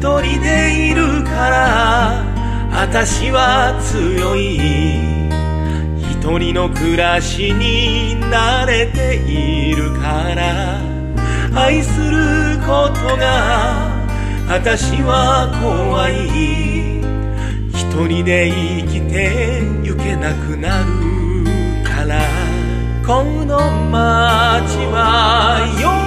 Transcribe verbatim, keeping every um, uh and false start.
人でいるから私は強い。一人の暮らしに慣れているから愛することが私は怖い。一人で生きてゆけなくなるから。この街は